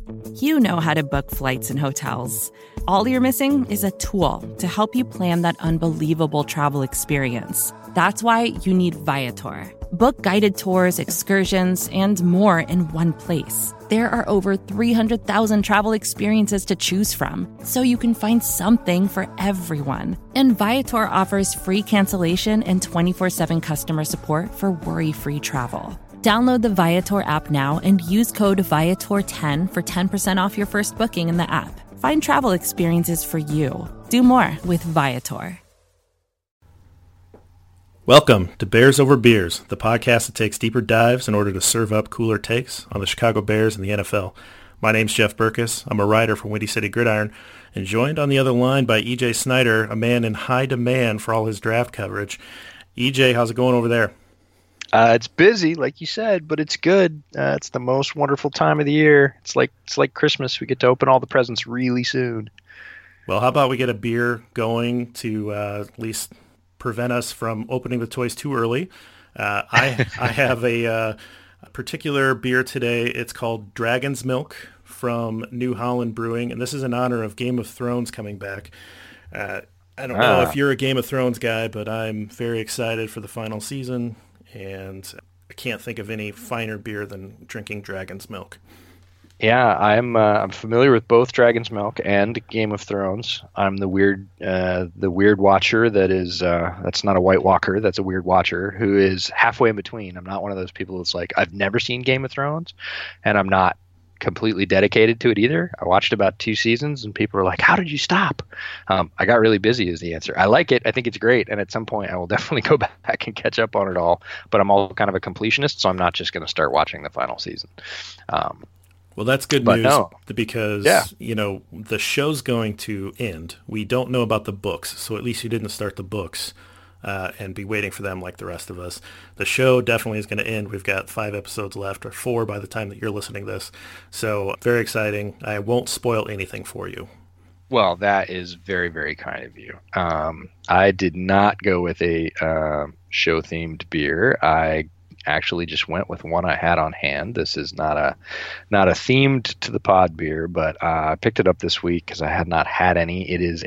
You know how to book flights and hotels. All you're missing is a tool to help you plan that unbelievable travel experience. That's why you need Viator. Book guided tours, excursions, and more in one place. There are over 300,000 travel experiences to choose from, so you can find something for everyone. And Viator offers free cancellation and 24/7 customer support for worry-free travel. Download the Viator app now and use code Viator10 for 10% off your first booking in the app. Find travel experiences for you. Do more with Viator. Welcome to Bears Over Beers, the podcast that takes deeper dives in order to serve up cooler takes on the Chicago Bears and the NFL. My name's Jeff Berkus. I'm a writer for Windy City Gridiron, and joined on the other line by EJ Snyder, a man in high demand for all his draft coverage. EJ, how's it going over there? It's busy, like you said, but it's good. It's the most wonderful time of the year. It's like Christmas. We get to open all the presents really soon. Well, how about we get a beer going to at least prevent us from opening the toys too early? I have a particular beer today. It's called Dragon's Milk from New Holland Brewing, and this is in honor of Game of Thrones coming back. I don't know if you're a Game of Thrones guy, but I'm very excited for the final season. And I can't think of any finer beer than drinking Dragon's Milk. Yeah, I'm familiar with both Dragon's Milk and Game of Thrones. I'm the weird watcher that's not a White Walker, that's a weird watcher who is halfway in between. I'm not one of those people that's like, I've never seen Game of Thrones, and I'm not completely dedicated to it either. I watched about 2 seasons and people were like, how did you stop? I got really busy is the answer. I like it. I think it's great. And at some point I will definitely go back and catch up on it all. But I'm also kind of a completionist, so I'm not just going to start watching the final season. Well, that's good news because, the show's going to end. We don't know about the books, so at least you didn't start the books and be waiting for them like the rest of us. The show definitely is going to end. We've got 5 episodes left, or 4 by the time that you're listening to this. So very exciting. I won't spoil anything for you. Well, that is very, very kind of you. I did not go with a show-themed beer. I actually just went with one I had on hand. This is not a themed to the pod beer, but I picked it up this week because I had not had any. It is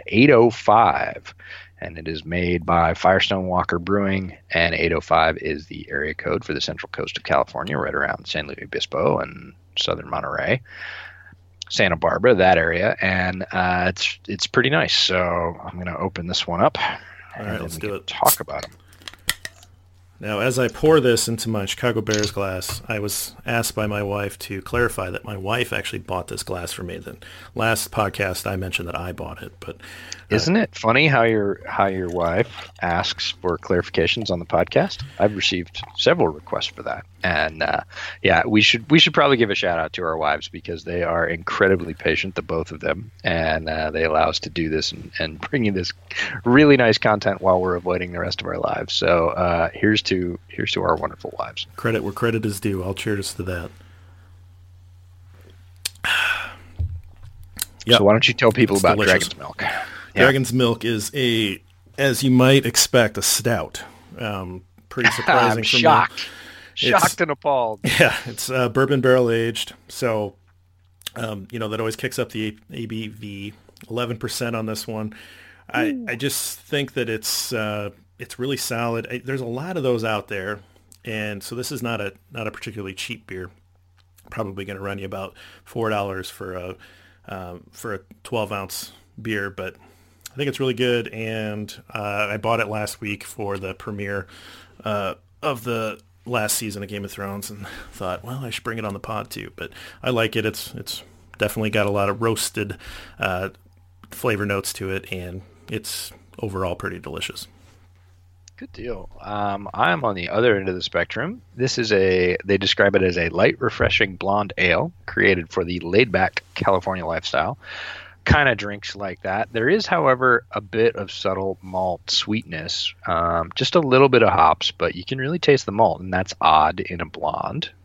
805. And it is made by Firestone Walker Brewing, and 805 is the area code for the Central Coast of California, right around San Luis Obispo and southern Monterey, Santa Barbara, that area, and it's pretty nice. So I'm going to open this one up. All right, let's do it. Talk about them. Now, as I pour this into my Chicago Bears glass, I was asked by my wife to clarify that my wife actually bought this glass for me. The last podcast I mentioned that I bought it, but isn't it funny how your wife asks for clarifications on the podcast? I've received several requests for that, and we should probably give a shout out to our wives because they are incredibly patient, the both of them, and they allow us to do this and bring you this really nice content while we're avoiding the rest of our lives. So here's to our wonderful wives. Credit where credit is due. I'll cheers to that. Yep. So why don't you tell people about delicious. Dragon's Milk? Dragon's Milk is as you might expect, a stout. Pretty surprising. I'm shocked. Shocked and appalled. Yeah, it's bourbon barrel aged. So, that always kicks up the ABV. 11% on this one. I just think that it's really solid. There's a lot of those out there, and so this is not a particularly cheap beer. Probably going to run you about $4 for a 12-ounce beer, but I think it's really good, and I bought it last week for the premiere of the last season of Game of Thrones, and thought, well, I should bring it on the pod too. But I like it. It's definitely got a lot of roasted flavor notes to it, and it's overall pretty delicious. Good deal. I'm on the other end of the spectrum. They describe it as a light, refreshing blonde ale created for the laid-back California lifestyle. Kind of drinks like that. There is, however, a bit of subtle malt sweetness, just a little bit of hops, but you can really taste the malt, and that's odd in a blonde.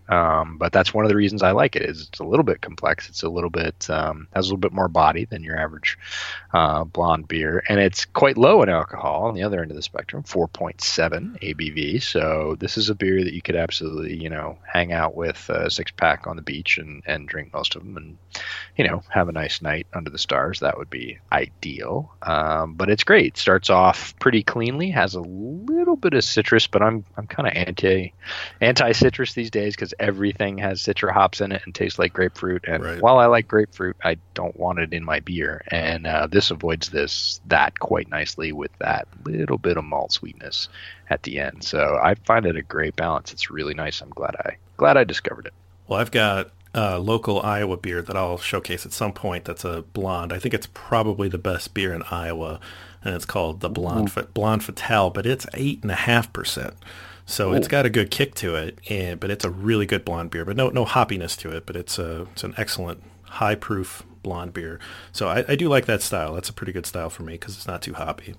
But that's one of the reasons I like it. Is it's a little bit complex. It's a little bit has a little bit more body than your average blonde beer, and it's quite low in alcohol on the other end of the spectrum, 4.7 ABV. So this is a beer that you could absolutely, hang out with a 6-pack on the beach and drink most of them, and have a nice night under the stars. That would be ideal. But it's great. Starts off pretty cleanly, has a little bit of citrus, but I'm kind of anti citrus these days because everything has citra hops in it and tastes like grapefruit. And while I like grapefruit, I don't want it in my beer. And this avoids that quite nicely with that little bit of malt sweetness at the end. So I find it a great balance. It's really nice. I'm glad I discovered it. Well, I've got a local Iowa beer that I'll showcase at some point. That's a blonde. I think it's probably the best beer in Iowa, and it's called the Blonde Fatale, but it's 8.5%. So it's got a good kick to it, but it's a really good blonde beer. But no hoppiness to it. But it's an excellent high proof blonde beer. So I do like that style. That's a pretty good style for me because it's not too hoppy.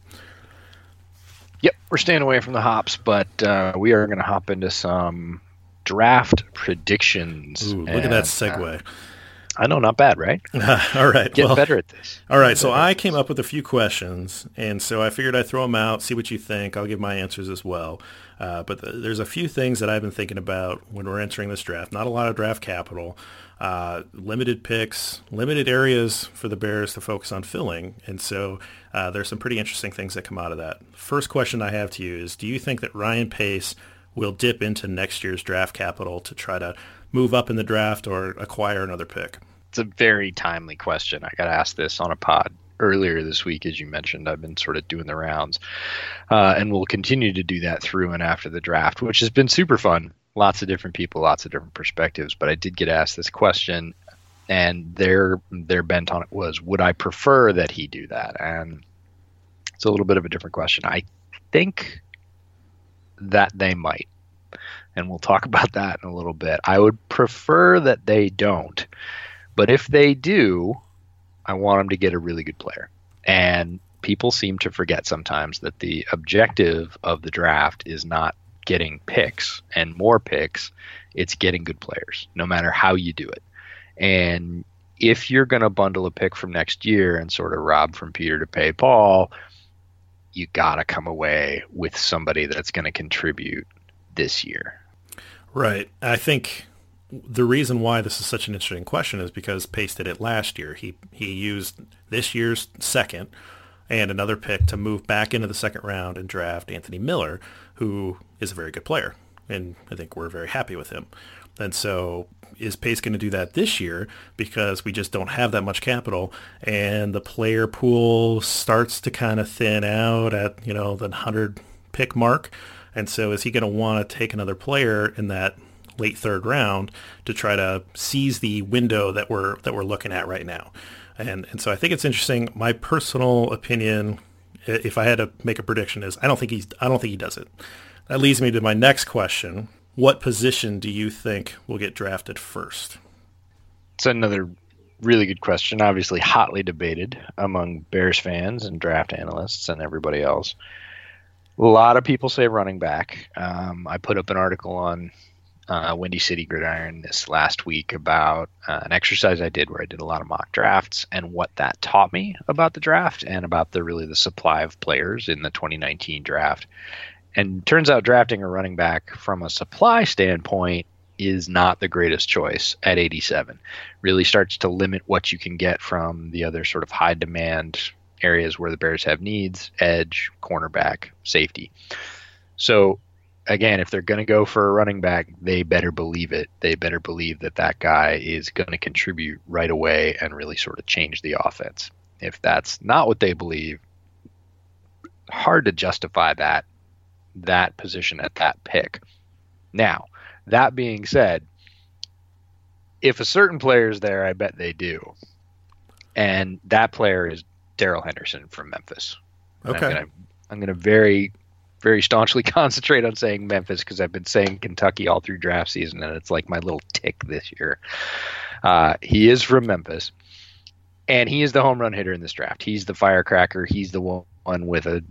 Yep, we're staying away from the hops, but we are going to hop into some draft predictions. Ooh, look at that segue. I know, not bad, right? All right. Get better at this. All right, so I came up with a few questions, and so I figured I'd throw them out, see what you think. I'll give my answers as well. But there's a few things that I've been thinking about when we're entering this draft. Not a lot of draft capital, limited picks, limited areas for the Bears to focus on filling. And so there's some pretty interesting things that come out of that. First question I have to you is, do you think that Ryan Pace will dip into next year's draft capital to try to move up in the draft or acquire another pick? It's a very timely question. I got asked this on a pod earlier this week, as you mentioned. I've been sort of doing the rounds, and we'll continue to do that through and after the draft, which has been super fun. Lots of different people, lots of different perspectives. But I did get asked this question, and their bent on it was, would I prefer that he do that? And it's a little bit of a different question. I think that they might, and we'll talk about that in a little bit. I would prefer that they don't, but if they do, I want them to get a really good player. And people seem to forget sometimes that the objective of the draft is not getting picks and more picks. It's getting good players, no matter how you do it. And if you're going to bundle a pick from next year and sort of rob from Peter to pay Paul, you got to come away with somebody that's going to contribute this year. Right. I think the reason why this is such an interesting question is because Pace did it last year. He used this year's second and another pick to move back into the second round and draft Anthony Miller, who is a very good player. And I think we're very happy with him. And so is Pace going to do that this year because we just don't have that much capital and the player pool starts to kind of thin out at, the 100 pick mark? And so is he going to want to take another player in that late third round to try to seize the window that we're looking at right now? And so I think it's interesting. My personal opinion, if I had to make a prediction, is I don't think he does it. That leads me to my next question. What position do you think will get drafted first? It's another really good question. Obviously hotly debated among Bears fans and draft analysts and everybody else. A lot of people say running back. I put up an article on Windy City Gridiron this last week about an exercise I did where I did a lot of mock drafts and what that taught me about the draft and about the supply of players in the 2019 draft. And turns out drafting a running back from a supply standpoint is not the greatest choice at 87. Really starts to limit what you can get from the other sort of high demand areas where the Bears have needs: edge, cornerback, safety. So again, if they're going to go for a running back, they better believe it. They better believe that guy is going to contribute right away and really sort of change the offense. If that's not what they believe, hard to justify that position at that pick. Now, that being said, if a certain player is there, I bet they do. And that player is Darrell Henderson from Memphis. Okay. I'm going to very, very staunchly concentrate on saying Memphis because I've been saying Kentucky all through draft season, and it's like my little tick this year. He is from Memphis, and he is the home run hitter in this draft. He's the firecracker. He's the one with a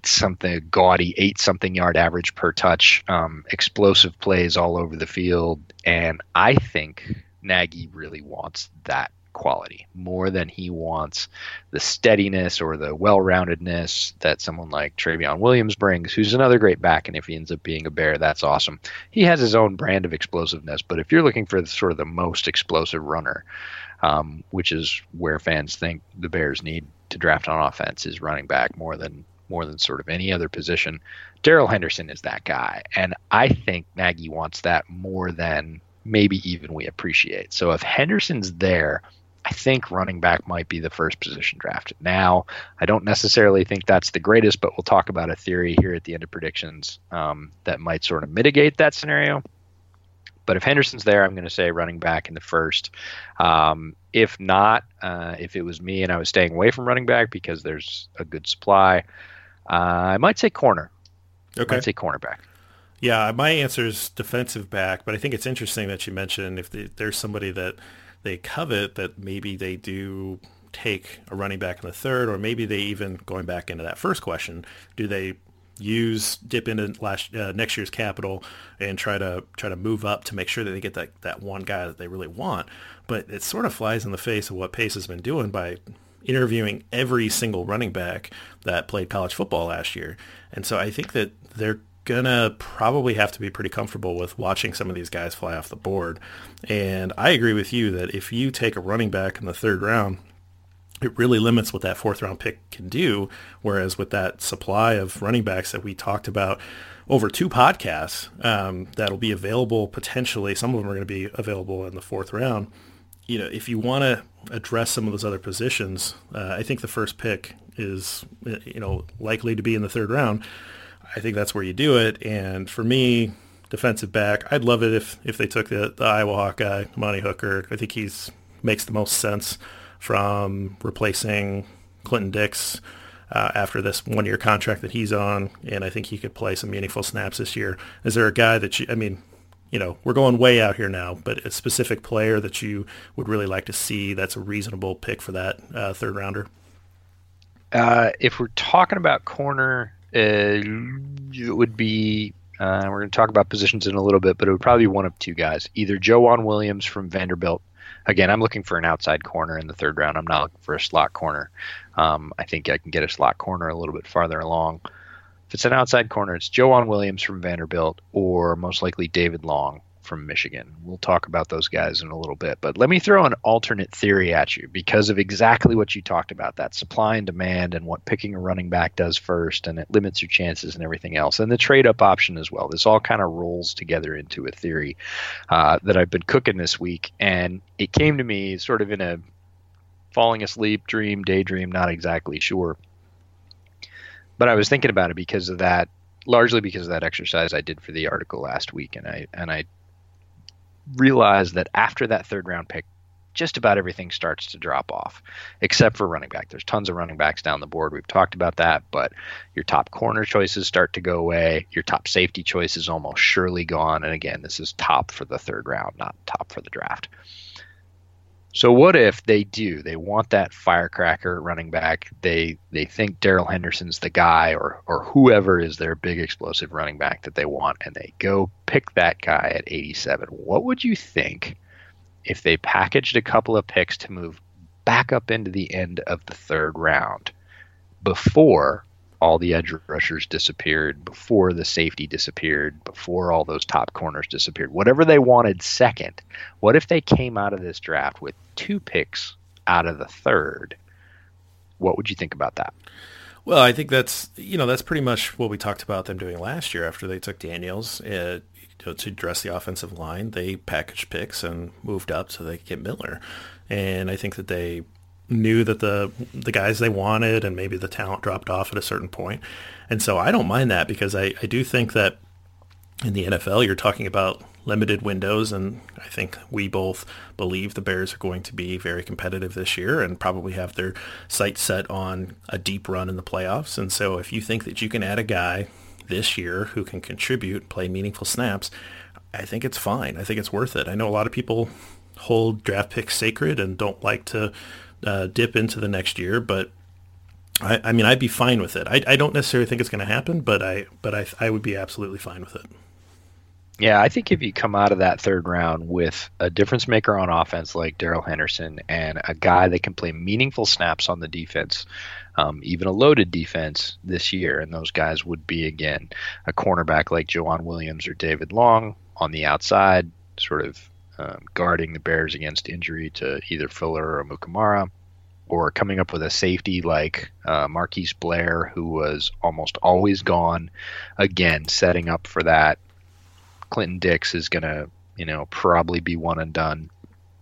gaudy 8-something yard average per touch, explosive plays all over the field. And I think Nagy really wants that quality more than he wants the steadiness or the well-roundedness that someone like Travion Williams brings, who's another great back. And if he ends up being a Bear, that's awesome. He has his own brand of explosiveness, but if you're looking for sort of the most explosive runner, which is where fans think the Bears need to draft on offense, is running back more than sort of any other position, Darrell Henderson is that guy. And I think Nagy wants that more than maybe even we appreciate. So if Henderson's there, I think running back might be the first position drafted. Now, I don't necessarily think that's the greatest, but we'll talk about a theory here at the end of predictions that might sort of mitigate that scenario. But if Henderson's there, I'm going to say running back in the first. If not, if it was me and I was staying away from running back because there's a good supply, I might say corner. Okay. I might say cornerback. Yeah, my answer is defensive back, but I think it's interesting that you mentioned if there's somebody that they covet, that maybe they do take a running back in the third, or maybe they even, going back into that first question, do they dip into next year's capital and try to move up to make sure that they get that one guy that they really want. But it sort of flies in the face of what Pace has been doing by interviewing every single running back that played college football last year. And so I think that they're gonna probably have to be pretty comfortable with watching some of these guys fly off the board. And I agree with you that if you take a running back in the third round, it really limits what that fourth round pick can do. Whereas with that supply of running backs that we talked about over 2 podcasts, that'll be available potentially, some of them are going to be available in the fourth round. If you want to address some of those other positions, I think the first pick is, likely to be in the third round. I think that's where you do it. And for me, defensive back, I'd love it if they took the Iowa Hawkeye, Monty Hooker. I think makes the most sense from replacing Clinton Dix after this 1-year contract that he's on. And I think he could play some meaningful snaps this year. Is there a guy that we're going way out here now, but a specific player that you would really like to see that's a reasonable pick for that third rounder? If we're talking about corner, it would be, we're going to talk about positions in a little bit, but it would probably be one of 2 guys. Either Joejuan Williams from Vanderbilt. Again, I'm looking for an outside corner in the third round. I'm not looking for a slot corner. I think I can get a slot corner a little bit farther along. If it's an outside corner, it's Joejuan Williams from Vanderbilt, or most likely David Long from Michigan. We'll talk about those guys in a little bit, but let me throw an alternate theory at you because of exactly what you talked about, that supply and demand and what picking a running back does first, and it limits your chances and everything else, and the trade-up option as well. This all kind of rolls together into a theory that I've been cooking this week, and it came to me sort of in a falling asleep daydream, not exactly sure. But I was thinking about it largely because of that exercise I did for the article last week, and I realized that after that third round pick, just about everything starts to drop off, except for running back. There's tons of running backs down the board. We've talked about that, but your top corner choices start to go away. Your top safety choice is almost surely gone. And again, this is top for the third round, not top for the draft. So what if they want that firecracker running back? They think Darrell Henderson's the guy, or whoever is their big explosive running back that they want, and they go pick that guy at 87. What would you think if they packaged a couple of picks to move back up into the end of the third round before all the edge rushers disappeared, before the safety disappeared, before all those top corners disappeared, whatever they wanted second? What if they came out of this draft with 2 picks out of the third? What would you think about that? Well, I think that's pretty much what we talked about them doing last year after they took Daniels to address the offensive line. They packaged picks and moved up so they could get Miller. And I think that they knew that the guys they wanted and maybe the talent dropped off at a certain point. And so I don't mind that, because I do think that in the NFL you're talking about limited windows, and I think we both believe the Bears are going to be very competitive this year and probably have their sights set on a deep run in the playoffs. And so if you think that you can add a guy this year who can contribute, play meaningful snaps, I think it's fine. I think it's worth it. I know a lot of people hold draft picks sacred and don't like to dip into the next year, but I mean, I'd be fine with it. I don't necessarily think it's going to happen, but I would be absolutely fine with it. Yeah, I think if you come out of that third round with a difference maker on offense like Darrell Henderson and a guy that can play meaningful snaps on the defense, even a loaded defense this year, and those guys would be, again, a cornerback like Joejuan Williams or David Long on the outside, sort of guarding the Bears against injury to either Fuller or Mukamara, or coming up with a safety like Marquise Blair, who was almost always gone, again, setting up for that. Clinton Dix is going to, probably be one and done.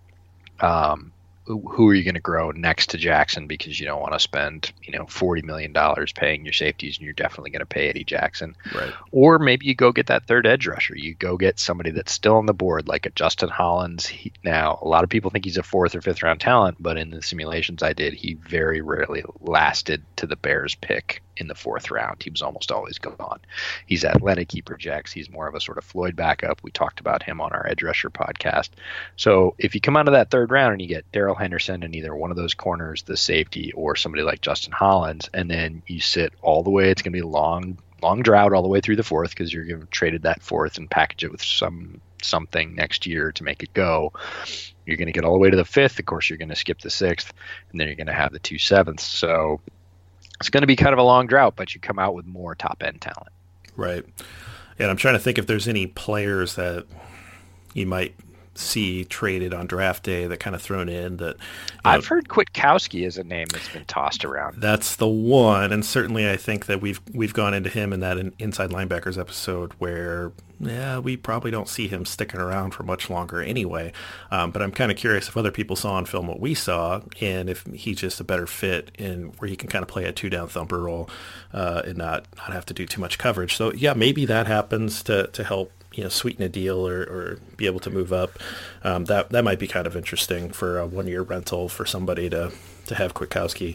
Who are you going to grow next to Jackson, because you don't want to spend, $40 million paying your safeties, and you're definitely going to pay Eddie Jackson. Right. Or maybe you go get that third edge rusher. You go get somebody that's still on the board, like a Justin Hollins. Now, a lot of people think he's a 4th or 5th round talent, but in the simulations I did, he very rarely lasted to the Bears pick in the 4th round. He was almost always gone. He's athletic. He projects. He's more of a sort of Floyd backup. We talked about him on our Edge Rusher podcast. So if you come out of that third round and you get Darrell Henderson and either one of those corners, the safety, or somebody like Justin Hollins, and then you sit all the way, it's going to be a long drought all the way through the 4th, because you're going to traded that 4th and package it with something next year to make it go. You're going to get all the way to the 5th. Of course, you're going to skip the 6th, and then you're going to have the 2 7ths. So it's going to be kind of a long drought, but you come out with more top-end talent. Right. And I'm trying to think if there's any players that you might see traded on draft day that kind of thrown in that. I've heard Kwiatkowski is a name that's been tossed around. That's the one, and certainly I think that we've gone into him in that Inside Linebackers episode where, we probably don't see him sticking around for much longer anyway. But I'm kind of curious if other people saw on film what we saw, and if he's just a better fit in where he can kind of play a 2-down thumper role and not have to do too much coverage. So yeah, maybe that happens to help sweeten a deal or be able to move up. That might be kind of interesting for a 1-year rental for somebody to have Kwiatkowski.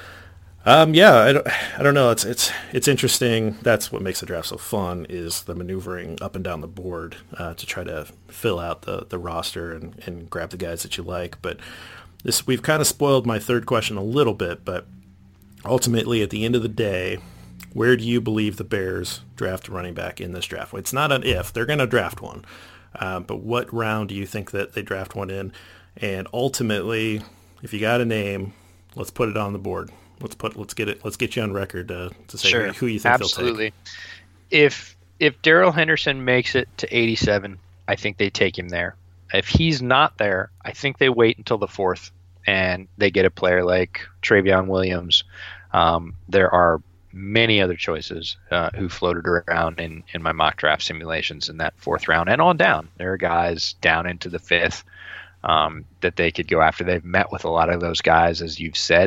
I don't know. It's interesting. That's what makes the draft so fun, is the maneuvering up and down the board to try to fill out the roster and grab the guys that you like. But we've kind of spoiled my third question a little bit, but ultimately at the end of the day, where do you believe the Bears draft a running back in this draft? It's not an if. They're going to draft one. But what round do you think that they draft one in? And ultimately, if you got a name, let's put it on the board. Let's get you on record to say sure. who you think Absolutely. they'll take. If Darrell Henderson makes it to 87, I think they take him there. If he's not there, I think they wait until the 4th and they get a player like Travion Williams. There are many other choices who floated around in my mock draft simulations in that 4th round and on down. There are guys down into the 5th that they could go after. They've met with a lot of those guys, as you've said.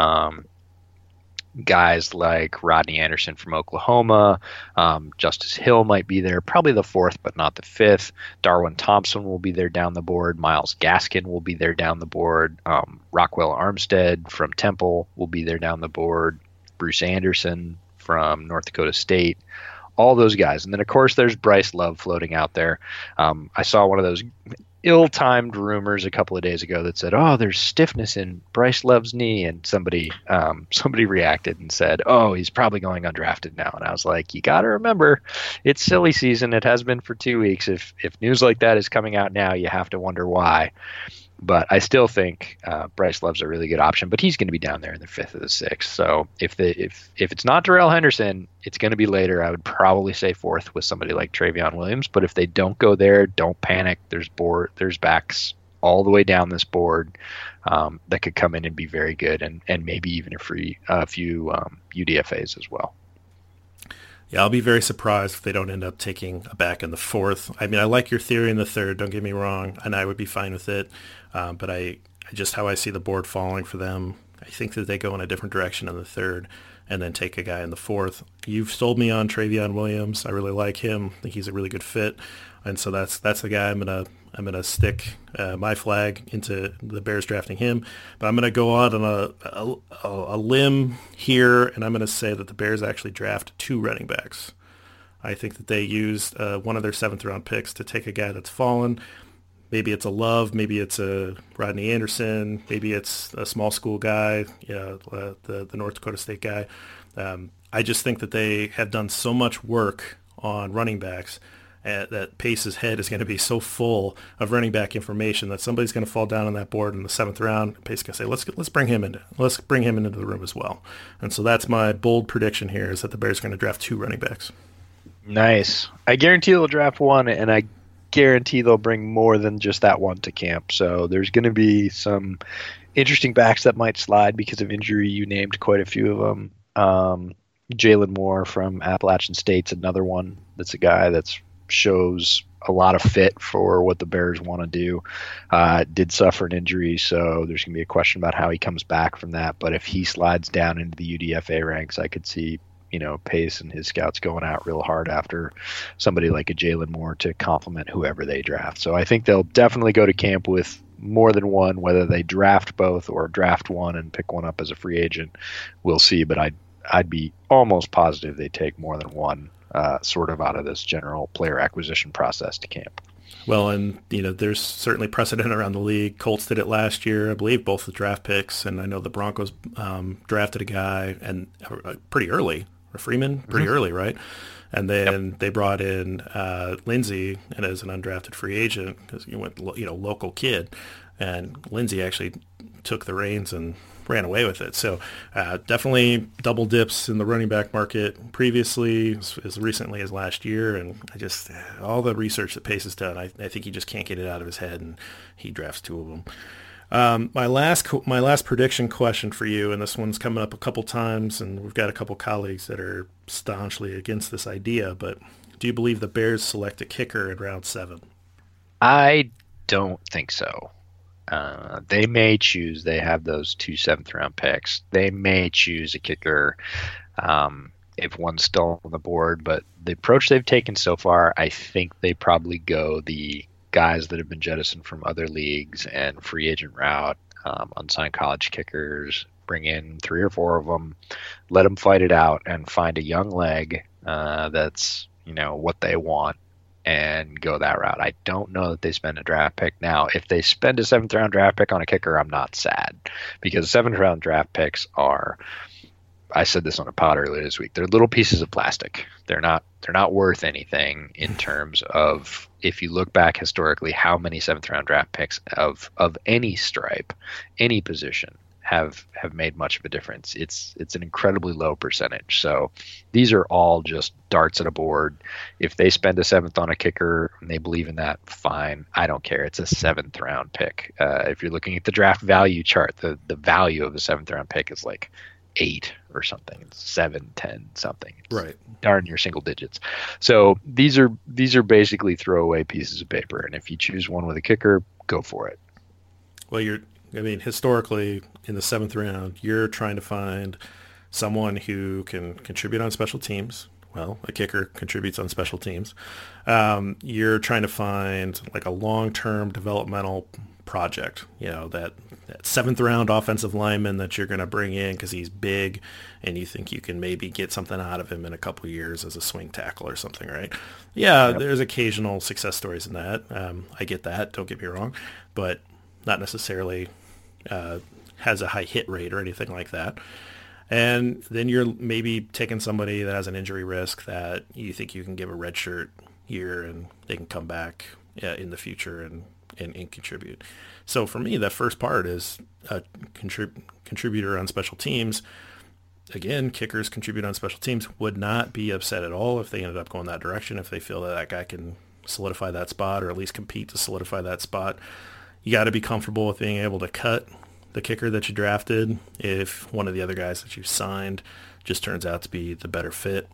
Guys like Rodney Anderson from Oklahoma, Justice Hill might be there, probably the 4th, but not the 5th. Darwin Thompson will be there down the board. Myles Gaskin will be there down the board. Rockwell Armstead from Temple will be there down the board. Bruce Anderson from North Dakota State, all those guys. And then, of course, there's Bryce Love floating out there. I saw one of those ill-timed rumors a couple of days ago that said, there's stiffness in Bryce Love's knee. And somebody reacted and said, he's probably going undrafted now. And I was like, you got to remember, it's silly season. It has been for 2 weeks. If news like that is coming out now, you have to wonder why. But I still think Bryce Love's a really good option, but he's going to be down there in the 5th or the 6th. So if it's not Darrell Henderson, it's going to be later. I would probably say 4th with somebody like Travion Williams. But if they don't go there, don't panic. There's backs all the way down this board that could come in and be very good, and maybe even a few UDFAs as well. Yeah, I'll be very surprised if they don't end up taking a back in the 4th. I mean, I like your theory in the 3rd, don't get me wrong, and I would be fine with it. But I just how I see the board falling for them, I think that they go in a different direction in the 3rd and then take a guy in the 4th. You've sold me on Travion Williams. I really like him. I think he's a really good fit. And so that's the guy I'm gonna stick my flag into the Bears drafting him. But I'm gonna go out on a limb here, and I'm gonna say that the Bears actually draft 2 running backs. I think that they used one of their 7th round picks to take a guy that's fallen. maybe it's a Love, maybe it's a Rodney Anderson, maybe it's a small school guy, the North Dakota State guy. I just think that they have done so much work on running backs that Pace's head is going to be so full of running back information that somebody's going to fall down on that board in the 7th round. Pace is going to say, let's bring him into the room as well. And so that's my bold prediction here, is that the Bears are going to draft 2 running backs. Nice. I guarantee they'll draft 1, and I guarantee they'll bring more than just that one to camp. So there's going to be some interesting backs that might slide because of injury. You named quite a few of them. Jalen Moore from Appalachian State's another one. That's a guy that's shows a lot of fit for what the Bears want to do. Did suffer an injury, so there's going to be a question about how he comes back from that. But if he slides down into the UDFA ranks, I could see, Pace and his scouts going out real hard after somebody like a Jalen Moore to complement whoever they draft. So I think they'll definitely go to camp with more than one. Whether they draft both or draft one and pick one up as a free agent, we'll see. But I'd be almost positive they take more than one sort of out of this general player acquisition process to camp. Well, and, there's certainly precedent around the league. Colts did it last year, I believe, both the draft picks, and I know the Broncos drafted a guy and pretty early, or Freeman, pretty early, right? And then they brought in Lindsey, and as an undrafted free agent, because he went, local kid, and Lindsey actually took the reins and ran away with it. So definitely double dips in the running back market previously, as recently as last year. And all the research that Pace has done, I think he just can't get it out of his head, and he drafts 2 of them. My last prediction question for you, and this one's coming up a couple times, and we've got a couple colleagues that are staunchly against this idea, but do you believe the Bears select a kicker in round 7? I don't think so. They may choose. They have those 2 7th-round picks. They may choose a kicker if one's still on the board. But the approach they've taken so far, I think they probably go the guys that have been jettisoned from other leagues and free agent route, unsigned college kickers, bring in 3 or 4 of them, let them fight it out, and find a young leg that's what they want, and go that route. I don't know that they spend a draft pick. Now, if they spend a 7th-round draft pick on a kicker, I'm not sad, because 7th-round draft picks are, I said this on a pod earlier this week, they're little pieces of plastic. They're not worth anything in terms of, if you look back historically, how many 7th-round draft picks of any stripe, any position, have made much of a difference. It's an incredibly low percentage. So these are all just darts at a board. If they spend a 7th on a kicker and they believe in that, fine. I don't care. It's a 7th-round pick. If you're looking at the draft value chart, the value of a 7th-round pick is like 8 or something. It's 7, 10, something. It's right. Darn near single digits. So these are basically throwaway pieces of paper. And if you choose one with a kicker, go for it. Well, historically, in the 7th round, you're trying to find someone who can contribute on special teams. Well, a kicker contributes on special teams. You're trying to find like a long-term developmental project, that 7th round offensive lineman that you're going to bring in because he's big and you think you can maybe get something out of him in a couple of years as a swing tackle or something, right? Yeah, yep. There's occasional success stories in that. I get that, don't get me wrong, but not necessarily has a high hit rate or anything like that. And then you're maybe taking somebody that has an injury risk that you think you can give a red shirt year and they can come back in the future and contribute. So for me, that first part is a contributor on special teams. Again, kickers contribute on special teams. Would not be upset at all if they ended up going that direction, if they feel that guy can solidify that spot or at least compete to solidify that spot. You got to be comfortable with being able to cut the kicker that you drafted if one of the other guys that you signed just turns out to be the better fit.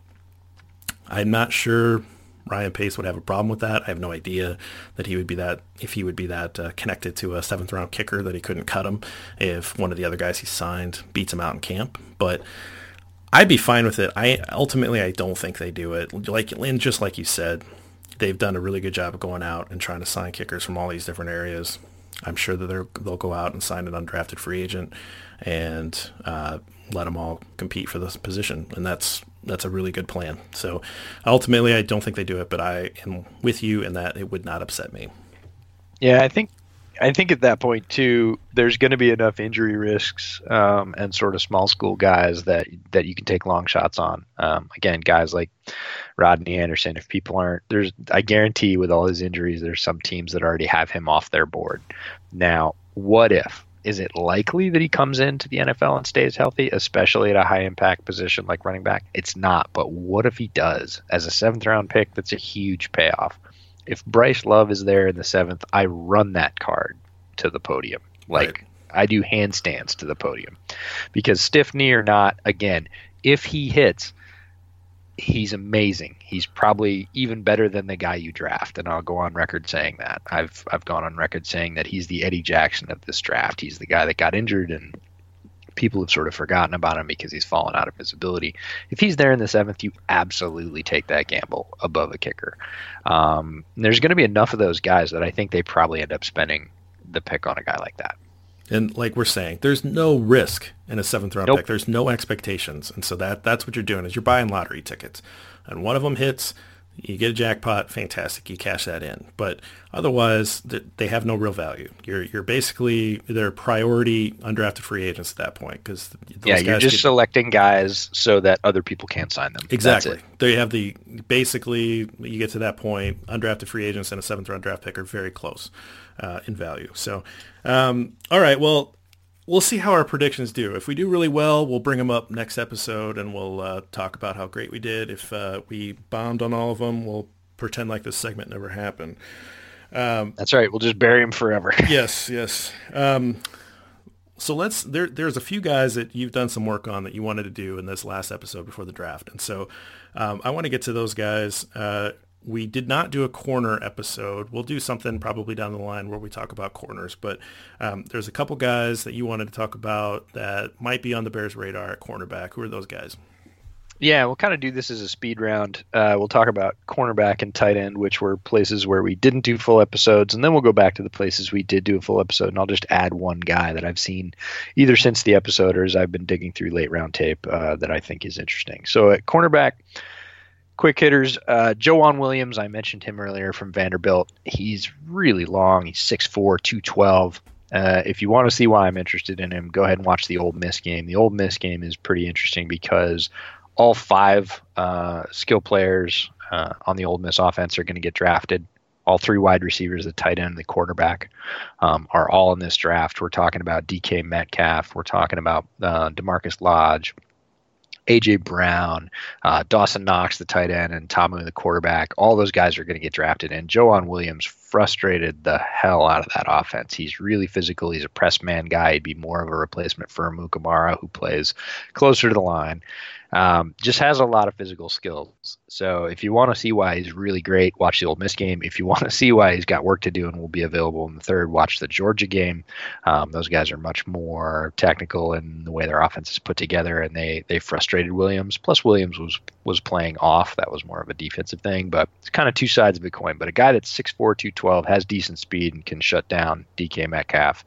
I'm not sure Ryan Pace would have a problem with that. I have no idea that he would be that connected to a 7th round kicker that he couldn't cut him if one of the other guys he signed beats him out in camp. But I'd be fine with it. I don't think they do it. Just like you said, they've done a really good job of going out and trying to sign kickers from all these different areas. I'm sure that they'll go out and sign an undrafted free agent and let them all compete for this position, and that's a really good plan. So ultimately, I don't think they do it, but I am with you in that it would not upset me. Yeah, I think at that point too, there's going to be enough injury risks and sort of small school guys that you can take long shots on. Again, guys like Rodney Anderson. If people aren't, I guarantee with all his injuries, there's some teams that already have him off their board. Now, what if? Is it likely that he comes into the NFL and stays healthy, especially at a high impact position like running back? It's not. But what if he does? As a 7th round pick, that's a huge payoff. If Bryce Love is there in the 7th, I run that card to the podium. Like, I do handstands to the podium. Because stiff knee or not, again, if he hits, he's amazing. He's probably even better than the guy you draft, and I'll go on record saying that. I've gone on record saying that he's the Eddie Jackson of this draft. He's the guy that got injured, and people have sort of forgotten about him because he's fallen out of visibility. If he's there in the 7th, you absolutely take that gamble above a kicker. There's going to be enough of those guys that I think they probably end up spending the pick on a guy like that. And like we're saying, there's no risk in a 7th round Nope. pick. There's no expectations. And so that's what you're doing is you're buying lottery tickets. And one of them hits, you get a jackpot, fantastic. You cash that in. But otherwise, they have no real value. You're basically their priority undrafted free agents at that point. Because you're just selecting guys so that other people can't sign them. Exactly. They have basically, you get to that point, undrafted free agents and a 7th round draft pick are very close in value. So, all right, well, we'll see how our predictions do. If we do really well, we'll bring them up next episode and we'll talk about how great we did. If we bombed on all of them, we'll pretend like this segment never happened. That's right. We'll just bury him forever. Yes. So there's a few guys that you've done some work on that you wanted to do in this last episode before the draft. And so I want to get to those guys. We did not do a corner episode. We'll do something probably down the line where we talk about corners, but there's a couple guys that you wanted to talk about that might be on the Bears' radar at cornerback. Who are those guys? Yeah, we'll kind of do this as a speed round. We'll talk about cornerback and tight end, which were places where we didn't do full episodes, and then we'll go back to the places we did do a full episode, and I'll just add one guy that I've seen either since the episode or as I've been digging through late round tape that I think is interesting. So at cornerback, quick hitters, Joejuan Williams, I mentioned him earlier from Vanderbilt. He's really long. He's 6'4", 212. If you want to see why I'm interested in him, go ahead and watch the Ole Miss game. The Ole Miss game is pretty interesting because all 5 skill players on the Ole Miss offense are going to get drafted. All 3 wide receivers, the tight end, and the quarterback are all in this draft. We're talking about DK Metcalf. We're talking about DeMarcus Lodge, A.J. Brown, Dawson Knox, the tight end, and Tamu, the quarterback. All those guys are going to get drafted. And Joejuan Williams frustrated the hell out of that offense. He's really physical. He's a press man guy. He'd be more of a replacement for Mukamara, who plays closer to the line. Just has a lot of physical skills. So if you want to see why he's really great, watch the Ole Miss game. If you want to see why he's got work to do and will be available in the 3rd, watch the Georgia game. Those guys are much more technical in the way their offense is put together, and they frustrated Williams. Plus Williams was playing off. That was more of a defensive thing, but it's kind of two sides of the coin. But a guy that's 6'4", 212, has decent speed and can shut down DK Metcalf.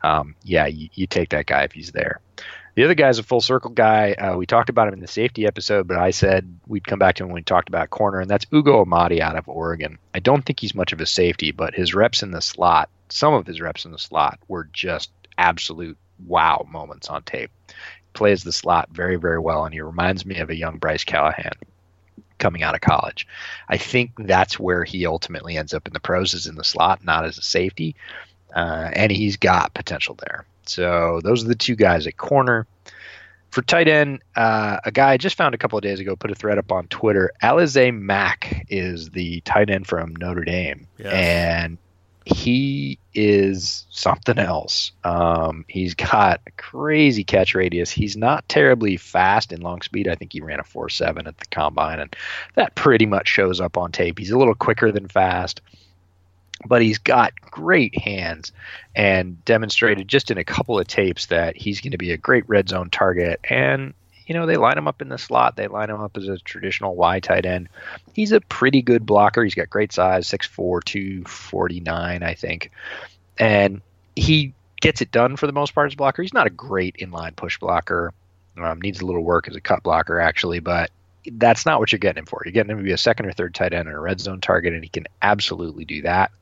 You take that guy if he's there. The other guy's a full circle guy. We talked about him in the safety episode, but I said we'd come back to him when we talked about corner, and that's Ugo Amadi out of Oregon. I don't think he's much of a safety, but his reps in the slot, some of his reps in the slot were just absolute wow moments on tape. He plays the slot very, very well, and he reminds me of a young Bryce Callahan coming out of college. I think that's where he ultimately ends up in the pros, is in the slot, not as a safety, and he's got potential there. So those are the 2 guys at corner. For tight end, a guy I just found a couple of days ago, put a thread up on Twitter. Alize Mack is the tight end from Notre Dame. Yes. And he is something else. He's got a crazy catch radius. He's not terribly fast in long speed. I think he ran a 4.7 at the combine, and that pretty much shows up on tape. He's a little quicker than fast, but he's got great hands and demonstrated just in a couple of tapes that he's going to be a great red zone target. And, they line him up in the slot. They line him up as a traditional Y tight end. He's a pretty good blocker. He's got great size, 6'4", 249, I think. And he gets it done for the most part as a blocker. He's not a great inline push blocker. Needs a little work as a cut blocker, actually, but that's not what you're getting him for. You're getting him to be a 2nd or 3rd tight end and a red zone target, and he can absolutely do that.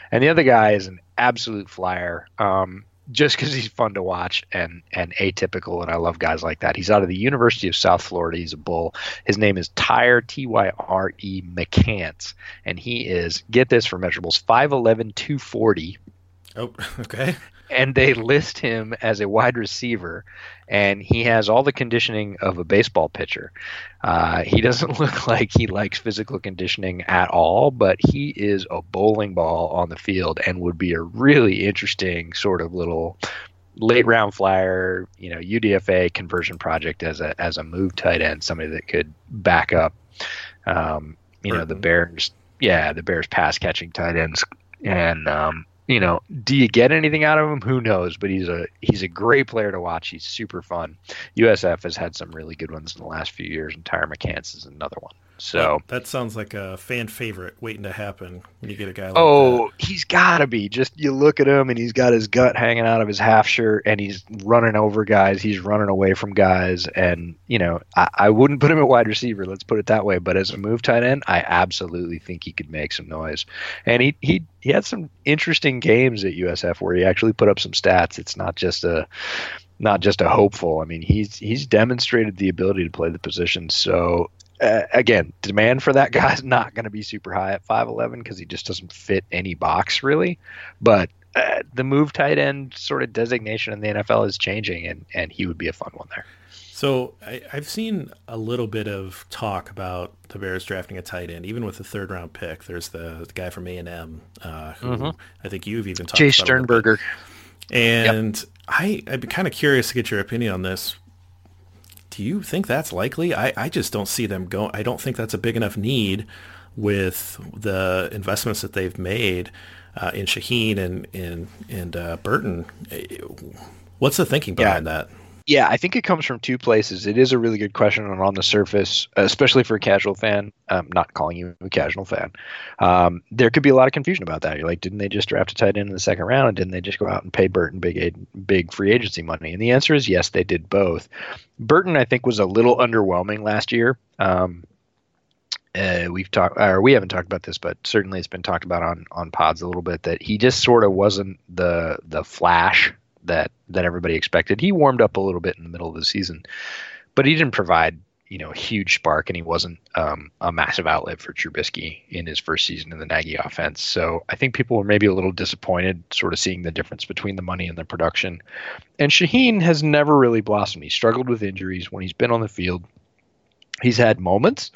And the other guy is an absolute flyer, just because he's fun to watch and atypical, and I love guys like that. He's out of the University of South Florida. He's a bull. His name is Tyre, Tyre McCants, and he is, get this for measurables, 5'11", 240. Oh, okay. And they list him as a wide receiver, and he has all the conditioning of a baseball pitcher. He doesn't look like he likes physical conditioning at all, but he is a bowling ball on the field and would be a really interesting sort of little late round flyer, UDFA conversion project as a move tight end, somebody that could back up, the Bears. Yeah, the Bears pass catching tight ends. And, do you get anything out of him? Who knows? But he's a great player to watch. He's super fun. USF has had some really good ones in the last few years, and Tyre McCants is another one. So that sounds like a fan favorite waiting to happen when you get a guy like that. He's got to be. Just you look at him, and he's got his gut hanging out of his half shirt, and he's running over guys. He's running away from guys, and I wouldn't put him at wide receiver. Let's put it that way. But as a move tight end, I absolutely think he could make some noise. And he had some interesting games at USF where he actually put up some stats. It's not just a hopeful. I mean, he's demonstrated the ability to play the position. So. Again, demand for that guy's not going to be super high at 5'11" because he just doesn't fit any box really. But the move tight end sort of designation in the NFL is changing, and he would be a fun one there. So I've seen a little bit of talk about the Bears drafting a tight end, even with the third-round pick. There's the guy from A&M who I think you've even talked Jay about. Jay Sternberger. And yep. I'd be kind of curious to get your opinion on this. Do you think that's likely? I just don't see them going. I don't think that's a big enough need with the investments that they've made in Shaheen and Burton. What's the thinking behind that? Yeah, I think it comes from two places. It is a really good question, and on the surface, especially for a casual fan, I'm not calling you a casual fan, there could be a lot of confusion about that. You're like, didn't they just draft a tight end in the second round, and didn't they just go out and pay Burton big free agency money? And the answer is yes, they did both. Burton, I think, was a little underwhelming last year. We haven't talked about this, but certainly it's been talked about on pods a little bit, that he just sort of wasn't the flash that everybody expected. He warmed up a little bit in the middle of the season, but he didn't provide a huge spark, and he wasn't a massive outlet for Trubisky in his first season in the Nagy offense. So I think people were maybe a little disappointed sort of seeing the difference between the money and the production. And Shaheen has never really blossomed. He struggled with injuries when he's been on the field. He's had moments,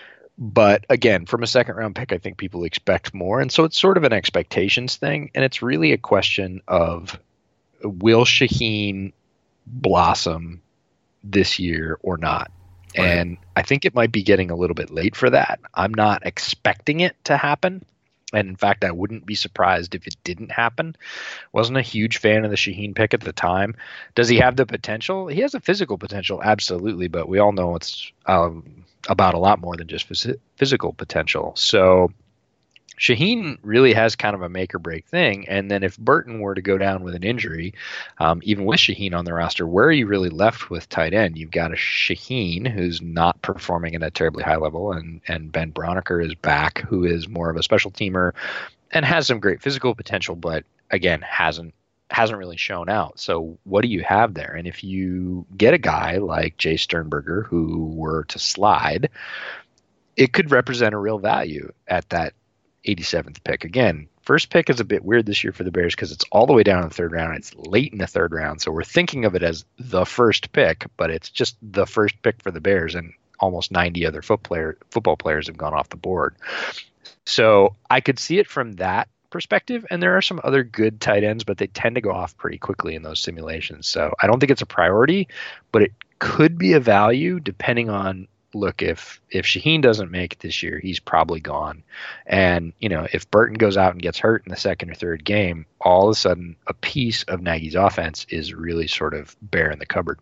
but again, from a second round pick, I think people expect more. And so it's sort of an expectations thing. And it's really a question of, will Shaheen blossom this year or not? Right. And I think it might be getting a little bit late for that. I'm not expecting it to happen. And in fact, I wouldn't be surprised if it didn't happen. Wasn't a huge fan of the Shaheen pick at the time. Does he have the potential? He has a physical potential, absolutely. But we all know it's about a lot more than just physical potential. So Shaheen really has kind of a make or break thing. And then if Burton were to go down with an injury, even with Shaheen on the roster, where are you really left with tight end? You've got a Shaheen who's not performing at a terribly high level, and Ben Braunecker is back, who is more of a special teamer and has some great physical potential, but again, hasn't really shown out. So what do you have there? And if you get a guy like Jay Sternberger who were to slide, it could represent a real value at that 87th pick. Again, first pick is a bit weird this year for the Bears because it's all the way down in the third round. It's late in the third round. So we're thinking of it as the first pick, but it's just the first pick for the Bears, and almost 90 other football players have gone off the board. So I could see it from that perspective. And there are some other good tight ends, but they tend to go off pretty quickly in those simulations. So I don't think it's a priority, but it could be a value depending on, look, if Shaheen doesn't make it this year, he's probably gone. And, if Burton goes out and gets hurt in the second or third game, all of a sudden a piece of Nagy's offense is really sort of bare in the cupboard.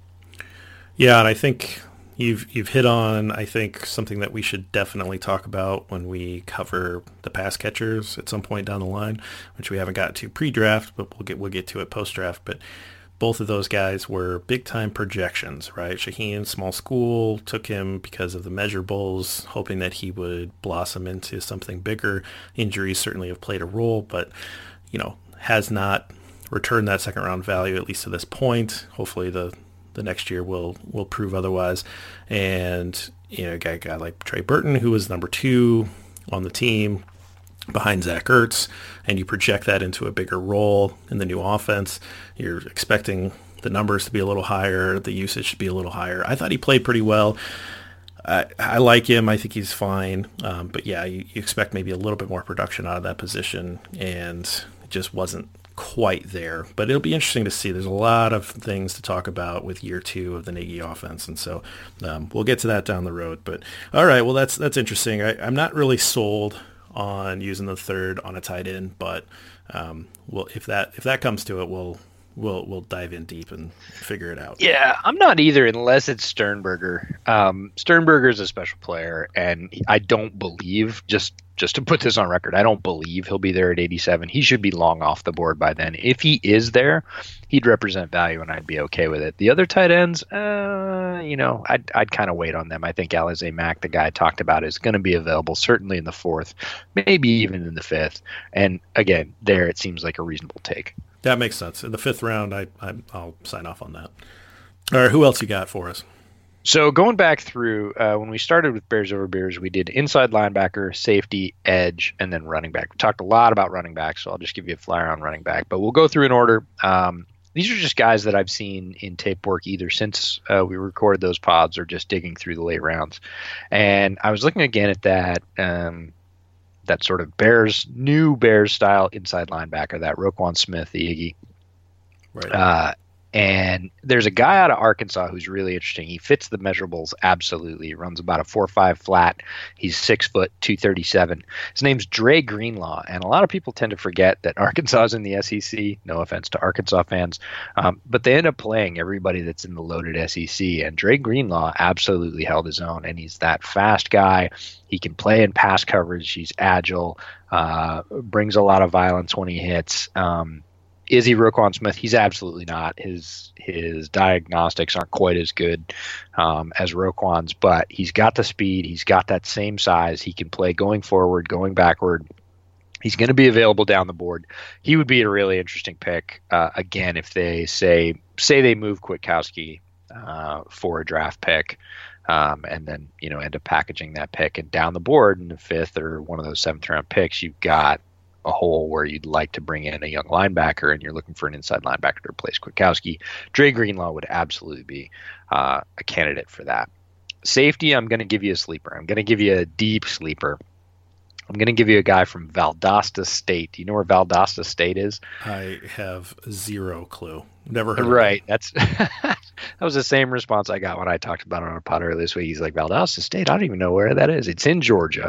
Yeah, and I think you've hit on, I think, something that we should definitely talk about when we cover the pass catchers at some point down the line, which we haven't got to pre-draft, but we'll get to it post-draft. But both of those guys were big-time projections, right? Shaheen, small school, took him because of the measurables, hoping that he would blossom into something bigger. Injuries certainly have played a role, but, has not returned that second-round value, at least to this point. Hopefully the next year will prove otherwise. And, a guy like Trey Burton, who was number 2 on the team behind Zach Ertz, and you project that into a bigger role in the new offense, you're expecting the numbers to be a little higher, the usage to be a little higher. I thought he played pretty well. I like him. I think he's fine. But yeah, you expect maybe a little bit more production out of that position, and it just wasn't quite there. But it'll be interesting to see. There's a lot of things to talk about with year 2 of the Nagy offense, and so we'll get to that down the road. But all right, well, that's interesting. I'm not really sold on using the third on a tight end, but if that comes to it, we'll dive in deep and figure it out. Yeah, I'm not either, unless it's Sternberger. Sternberger is a special player, and I don't believe, just to put this on record, I don't believe he'll be there at 87. He should be long off the board by then. If he is there, he'd represent value, and I'd be okay with it. The other tight ends, I'd kind of wait on them. I think Alize Mack, the guy I talked about, is going to be available certainly in the 4th, maybe even in the 5th. And again, there it seems like a reasonable take. That makes sense. In the 5th round, I'll sign off on that. All right, who else you got for us? So going back through, when we started with Bears over Bears, we did inside linebacker, safety, edge, and then running back. We talked a lot about running back, so I'll just give you a flyer on running back. But we'll go through in order. These are just guys that I've seen in tape work either since we recorded those pods or just digging through the late rounds. And I was looking again at that sort of new Bears style inside linebacker, that Roquan Smith, the Iggy. Right. And there's a guy out of Arkansas who's really interesting. He fits the measurables absolutely. He runs about a 4.5 flat. He's 6 foot, 237. His name's Dre Greenlaw, and a lot of people tend to forget that Arkansas is in the SEC. No offense to Arkansas fans, but they end up playing everybody that's in the loaded SEC. And Dre Greenlaw absolutely held his own, and he's that fast guy. He can play in pass coverage. He's agile, brings a lot of violence when he hits. Is he Roquan Smith? He's absolutely not. His diagnostics aren't quite as good as Roquan's, but he's got the speed. He's got that same size. He can play going forward, going backward. He's going to be available down the board. He would be a really interesting pick. Again, if they say they move Kwiatkowski for a draft pick, and then end up packaging that pick, and down the board in the 5th or one of those 7th round picks, you've got a hole where you'd like to bring in a young linebacker and you're looking for an inside linebacker to replace Kwiatkowski. Dre Greenlaw would absolutely be a candidate for that. Safety, I'm going to give you a sleeper. I'm going to give you a deep sleeper. I'm going to give you a guy from Valdosta State. Do you know where Valdosta State is? I have zero clue. Never heard right. of it. That was the same response I got when I talked about it on a pod earlier this week. He's like, Valdosta State? I don't even know where that is. It's in Georgia.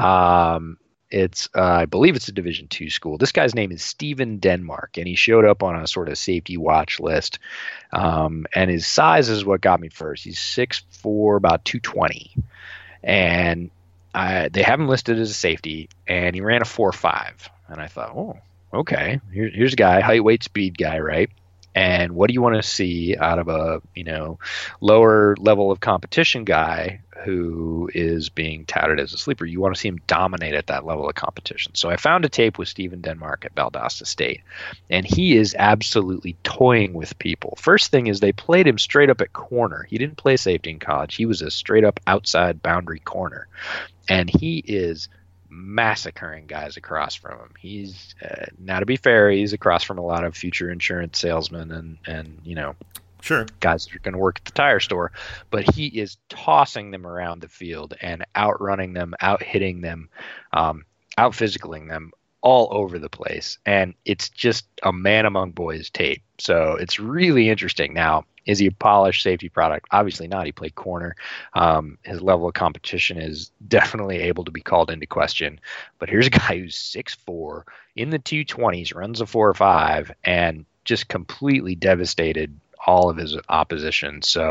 I believe it's a Division II school. This guy's name is Steven Denmark, and he showed up on a sort of safety watch list. And his size is what got me first. He's 6'4", about 220. And they have him listed as a safety, and he ran a 4.5. And I thought, oh, okay, here's a guy, height, weight, speed guy, right? And what do you want to see out of a lower level of competition guy who is being touted as a sleeper? You want to see him dominate at that level of competition. So I found a tape with Steven Denmark at Valdosta State, and he is absolutely toying with people. First thing is they played him straight up at corner. He didn't play safety in college. He was a straight up outside boundary corner, and he is massacring guys across from him. He's now, to be fair, he's across from a lot of future insurance salesmen and sure, guys that are going to work at the tire store, but he is tossing them around the field and outrunning them, out hitting them, out physicaling them all over the place. And it's just a man among boys tape. So it's really interesting. Now, is he a polished safety product? Obviously not. He played corner. His level of competition is definitely able to be called into question. But here's a guy who's 6'4", in the 220s, runs a 4.5, and just completely devastated all of his opposition. So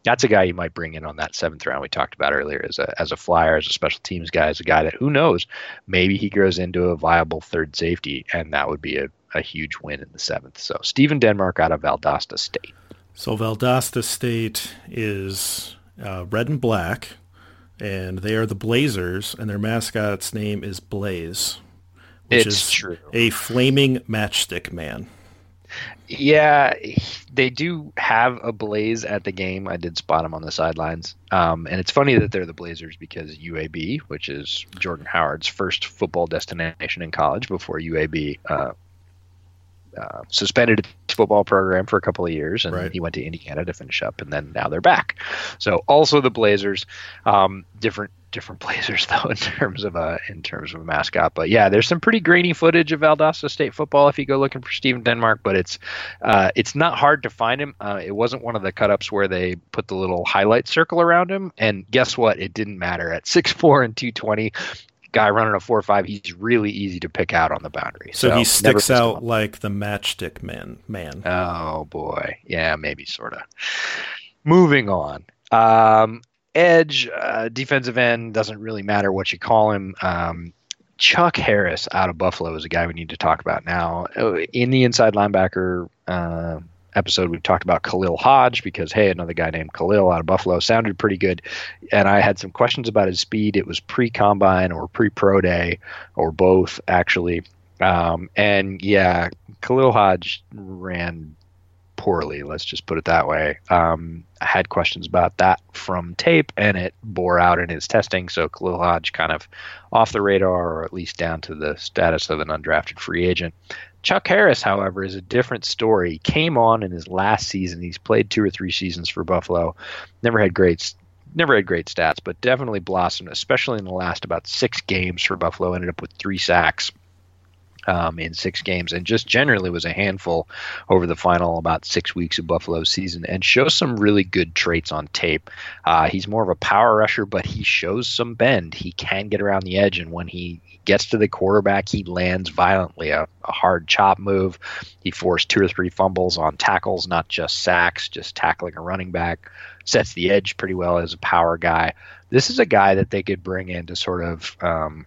That's a guy you might bring in on that 7th round we talked about earlier as a flyer, as a special teams guy, as a guy that, who knows, maybe he grows into a viable third safety, and that would be a huge win in the 7th. So Steven Denmark out of Valdosta State. So Valdosta State is red and black, and they are the Blazers, and their mascot's name is Blaze, which is true. A flaming matchstick man. Yeah, they do have a Blaze at the game. I did spot him on the sidelines. And it's funny that they're the Blazers because UAB, which is Jordan Howard's first football destination in college before UAB suspended its football program for a couple of years, and he went to Indiana to finish up, and then now they're back. So also the Blazers, different Blazers though in terms of a mascot. But yeah, there's some pretty grainy footage of Valdosta State football if you go looking for Steven Denmark, but it's not hard to find him. It wasn't one of the cut-ups where they put the little highlight circle around him, and guess what? It didn't matter. At 6'4" and 220, guy running a 4.5, he's really easy to pick out on the boundary. So he sticks out like the matchstick man. Oh boy. Yeah, maybe sort of. Moving on. Edge, defensive end, doesn't really matter what you call him. Chuck Harris out of Buffalo is a guy we need to talk about now. In the inside linebacker episode, we talked about Khalil Hodge because, hey, another guy named Khalil out of Buffalo sounded pretty good. And I had some questions about his speed. It was pre-combine or pre-pro day or both, actually. And yeah, Khalil Hodge ran poorly, let's just put it that way. I had questions about that from tape, and it bore out in his testing. So Khalil Hodge kind of off the radar, or at least down to the status of an undrafted free agent. Chuck Harris, however, is a different story. He came on in his last season. He's played 2 or 3 seasons for Buffalo. Never had great stats, but definitely blossomed, especially in the last about 6 games for Buffalo. Ended up with 3 sacks in 6 games, and just generally was a handful over the final about 6 weeks of Buffalo's season, and shows some really good traits on tape. He's more of a power rusher, but he shows some bend. He can get around the edge, and when he gets to the quarterback, he lands violently, a hard chop move. He forced 2 or 3 fumbles on tackles, not just sacks, just tackling a running back. Sets the edge pretty well as a power guy. This is a guy that they could bring in to sort of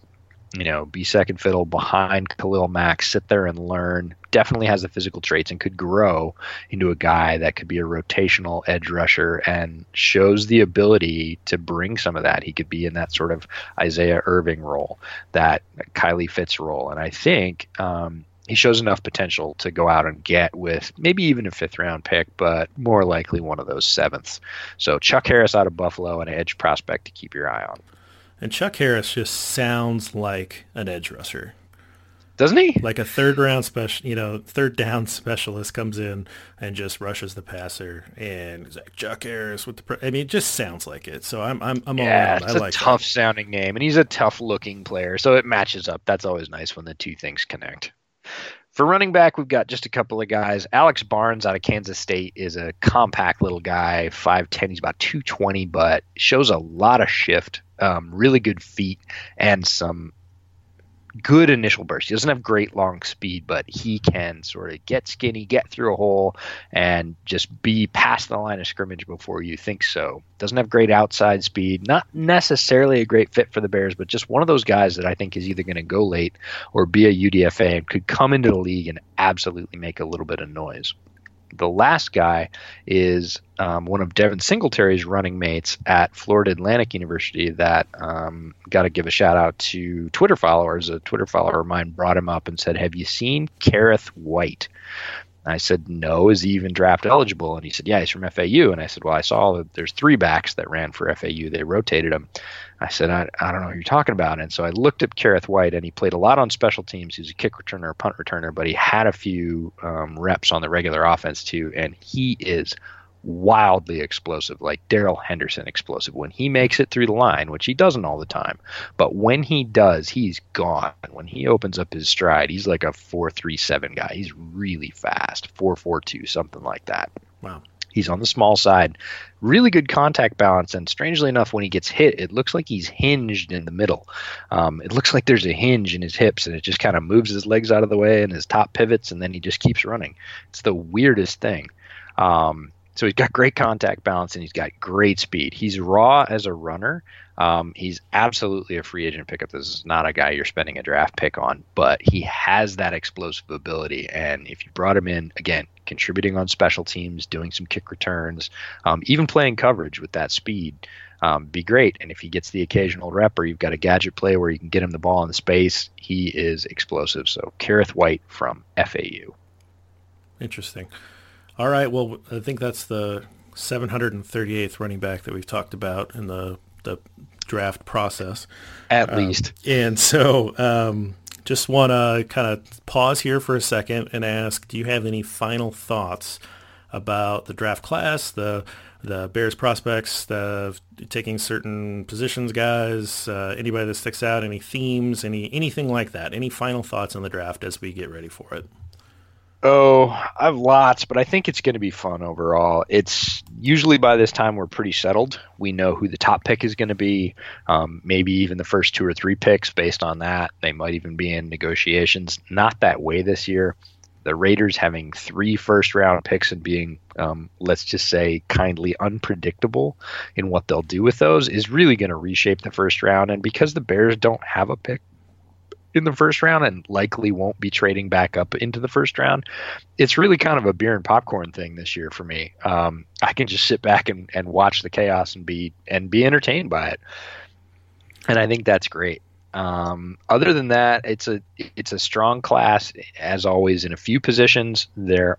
be second fiddle behind Khalil Mack, sit there and learn. Definitely has the physical traits and could grow into a guy that could be a rotational edge rusher and shows the ability to bring some of that. He could be in that sort of Isaiah Irving role, that Kylie Fitz role. And I think he shows enough potential to go out and get with maybe even a 5th round pick, but more likely one of those 7th. So Chuck Harris out of Buffalo, an edge prospect to keep your eye on. And Chuck Harris just sounds like an edge rusher. Doesn't he? Like a third down specialist comes in and just rushes the passer, and he's like Chuck Harris with it just sounds like it. So I'm all in. It's a tough sounding name, and he's a tough looking player, so it matches up. That's always nice when the two things connect. For running back, we've got just a couple of guys. Alex Barnes out of Kansas State is a compact little guy, 5'10". He's about 220, but shows a lot of shift, really good feet, and some good initial burst. He doesn't have great long speed, but he can sort of get skinny, get through a hole, and just be past the line of scrimmage before you think so. Doesn't have great outside speed. Not necessarily a great fit for the Bears, but just one of those guys that I think is either going to go late or be a UDFA and could come into the league and absolutely make a little bit of noise. The last guy is one of Devin Singletary's running mates at Florida Atlantic University that got to give a shout out to Twitter followers. A Twitter follower of mine brought him up and said, "Have you seen Kareth White?" And I said, "No, is he even draft eligible?" And he said, "Yeah, he's from FAU." And I said, "Well, I saw that there's 3 backs that ran for FAU. They rotated him." I said, I don't know what you're talking about. And so I looked up Kareth White, and he played a lot on special teams. He was a kick returner, punt returner, but he had a few reps on the regular offense too. And he is wildly explosive, like Darrell Henderson explosive. When he makes it through the line, which he doesn't all the time, but when he does, he's gone. When he opens up his stride, he's like a 4.37 guy. He's really fast, 4.42, something like that. Wow. He's on the small side, really good contact balance, and strangely enough, when he gets hit, it looks like he's hinged in the middle. It looks like there's a hinge in his hips, and it just kind of moves his legs out of the way, and his top pivots, and then he just keeps running. It's the weirdest thing. So he's got great contact balance and he's got great speed. He's raw as a runner. He's absolutely a free agent pickup. This is not a guy you're spending a draft pick on, but he has that explosive ability. And if you brought him in, again, contributing on special teams, doing some kick returns, even playing coverage with that speed, be great. And if he gets the occasional rep or you've got a gadget play where you can get him the ball in the space, he is explosive. So Kerrith Whyte from FAU. Interesting. All right. Well, I think that's the 738th running back that we've talked about in the draft process. At least. And so just want to kind of pause here for a second and ask, do you have any final thoughts about the draft class, the Bears prospects, taking certain positions guys, anybody that sticks out, any themes, anything like that? Any final thoughts on the draft as we get ready for it? Oh, I have lots, but I think it's going to be fun overall. It's usually by this time we're pretty settled. We know who the top pick is going to be, maybe even the first 2 or 3 picks based on that. They might even be in negotiations. Not that way this year. The Raiders having 3 first-round picks and being, let's just say, kindly unpredictable in what they'll do with those is really going to reshape the first round. And because the Bears don't have a pick in the first round and likely won't be trading back up into the first round, it's really kind of a beer and popcorn thing this year for me. I can just sit back and watch the chaos and be entertained by it. And I think that's great. Other than that, it's a strong class as always. In a few positions, there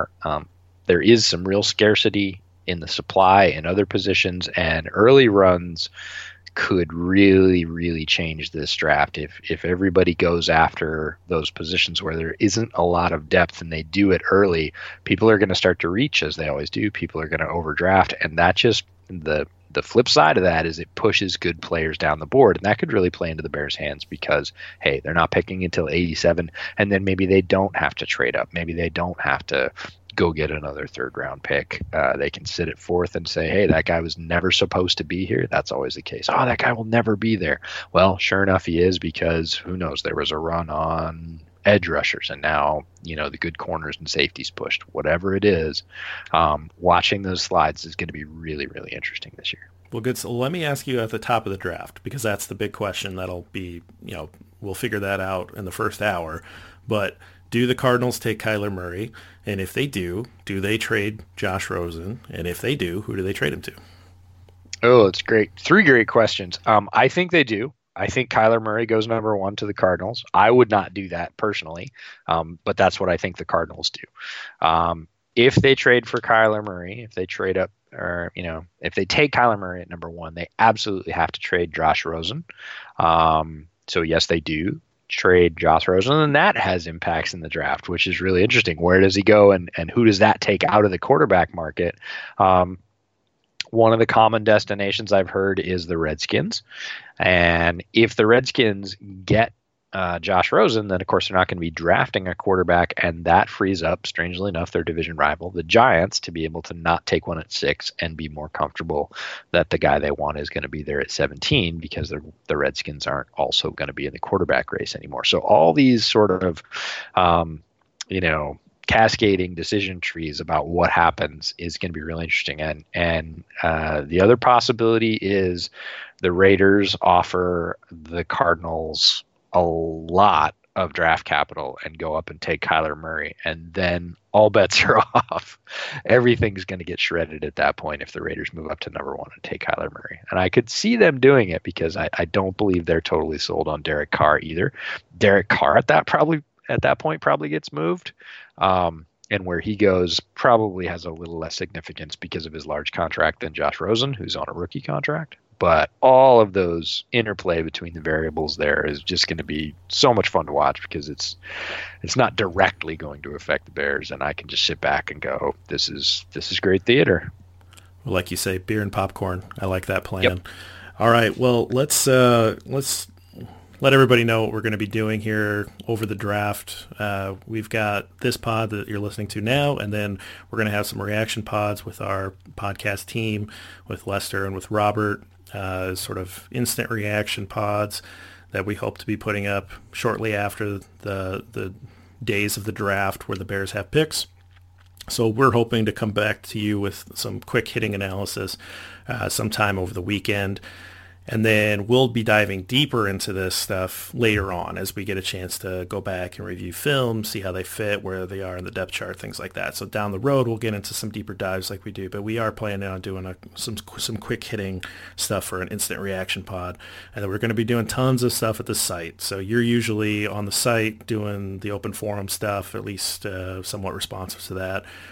is some real scarcity in the supply in other positions, and early runs could really, really change this draft. If everybody goes after those positions where there isn't a lot of depth and they do it early, people are going to start to reach, as they always do. People are going to overdraft, and that just the flip side of that is it pushes good players down the board, and that could really play into the Bears' hands because, hey, they're not picking until 87, and then maybe they don't have to trade up. Maybe they don't have to go get another third-round pick. They can sit at 4th and say, hey, that guy was never supposed to be here. That's always the case. Oh, that guy will never be there. Well, sure enough, he is, because who knows? There was a run on edge rushers, and now, the good corners and safeties pushed. Whatever it is, watching those slides is going to be really, really interesting this year. Well, good. So let me ask you at the top of the draft, because that's the big question that'll be, we'll figure that out in the first hour. But do the Cardinals take Kyler Murray? And if they do they trade Josh Rosen? And if they do, who do they trade him to? Oh, it's great. 3 great questions. I think they do. I think Kyler Murray goes number 1 to the Cardinals. I would not do that personally, but that's what I think the Cardinals do. If they trade for Kyler Murray, if they trade up, or if they take Kyler Murray at number 1, they absolutely have to trade Josh Rosen. So yes, they do trade Josh Rosen, and that has impacts in the draft, which is really interesting. Where does he go, and who does that take out of the quarterback market? One of the common destinations I've heard is the Redskins. And if the Redskins get Josh Rosen, then of course they're not going to be drafting a quarterback, and that frees up, strangely enough, their division rival, the Giants, to be able to not take one at 6 and be more comfortable that the guy they want is going to be there at 17, because the Redskins aren't also going to be in the quarterback race anymore. So all these sort of, cascading decision trees about what happens is going to be really interesting. And the other possibility is the Raiders offer the Cardinals a lot of draft capital and go up and take Kyler Murray, and then all bets are off. Everything's going to get shredded at that point if the Raiders move up to number 1 and take Kyler Murray. And I could see them doing it, because I don't believe they're totally sold on Derek Carr either. Derek Carr at that point probably gets moved. And where he goes probably has a little less significance because of his large contract than Josh Rosen, who's on a rookie contract. But all of those interplay between the variables there is just going to be so much fun to watch, because it's not directly going to affect the Bears, and I can just sit back and go, this is great theater. Well, like you say, beer and popcorn. I like that plan. Yep. All right. Well, let's let everybody know what we're going to be doing here over the draft. We've got this pod that you're listening to now, and then we're going to have some reaction pods with our podcast team, with Lester and with Robert, sort of instant reaction pods that we hope to be putting up shortly after the days of the draft where the Bears have picks. So we're hoping to come back to you with some quick hitting analysis sometime over the weekend. And then we'll be diving deeper into this stuff later on as we get a chance to go back and review films, see how they fit, where they are in the depth chart, things like that. So down the road, we'll get into some deeper dives like we do. But we are planning on doing some quick hitting stuff for an instant reaction pod. And then we're going to be doing tons of stuff at the site. So you're usually on the site doing the open forum stuff, at least somewhat responsive to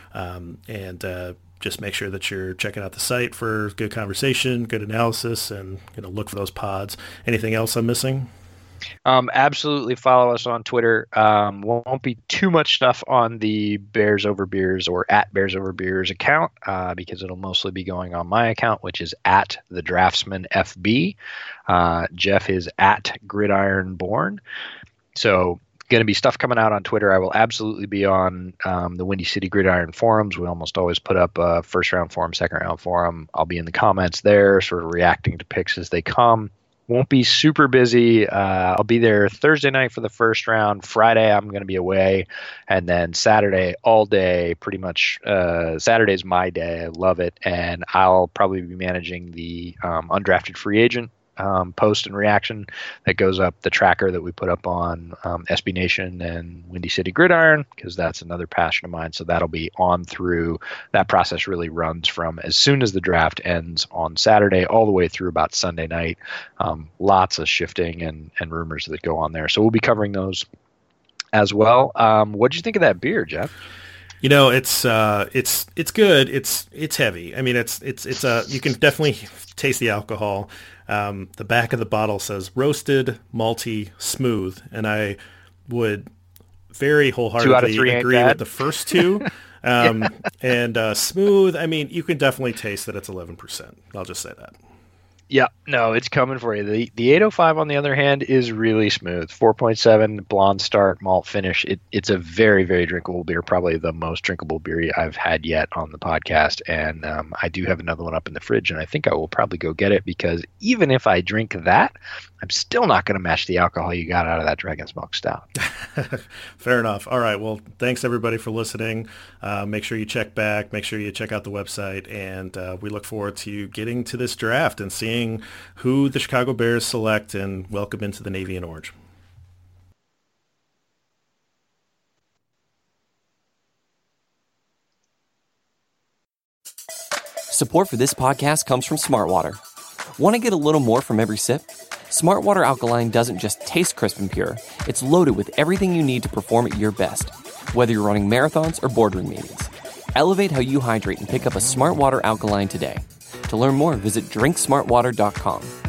that. Just make sure that you're checking out the site for good conversation, good analysis, and look for those pods. Anything else I'm missing? Absolutely follow us on Twitter. Won't be too much stuff on the Bears Over Beers or at Bears Over Beers account because it'll mostly be going on my account, which is at the Draftsman FB. Jeff is at Gridironborn. So going to be stuff coming out on Twitter. I will absolutely be on the Windy City Gridiron forums. We almost always put up a first round forum, second round forum. I'll be in the comments there, sort of reacting to picks as they come. Won't be super busy. I'll be there Thursday night for the first round. Friday, I'm going to be away. And then Saturday, all day, pretty much. Saturday's my day. I love it. And I'll probably be managing the undrafted free agent post and reaction that goes up, the tracker that we put up on SB Nation and Windy City Gridiron, because that's another passion of mine. So that'll be on through. That process really runs from as soon as the draft ends on Saturday all the way through about Sunday night. Lots of shifting and rumors that go on there. So we'll be covering those as well. What'd you think of that beer, Jeff? It's good. It's heavy. I mean, it's you can definitely taste the alcohol. The back of the bottle says roasted, malty, smooth, and I would very wholeheartedly agree with the first two. And smooth, I mean, you can definitely taste that it's 11%. I'll just say that. Yeah, no, it's coming for you. The 805, on the other hand, is really smooth. 4.7 blonde start, malt finish. It's a very, very drinkable beer, probably the most drinkable beer I've had yet on the podcast. And I do have another one up in the fridge, and I think I will probably go get it because even if I drink that, I'm still not going to match the alcohol you got out of that Dragon Smoke Stout. Fair enough. All right. Well, thanks everybody for listening. Make sure you check back. Make sure you check out the website. And we look forward to getting to this draft and seeing who the Chicago Bears select and welcome into the Navy and Orange. Support for this podcast comes from Smartwater. Want to get a little more from every sip? Smartwater Alkaline doesn't just taste crisp and pure. It's loaded with everything you need to perform at your best, whether you're running marathons or boardroom meetings. Elevate how you hydrate and pick up a Smartwater Alkaline today. To learn more, visit drinksmartwater.com.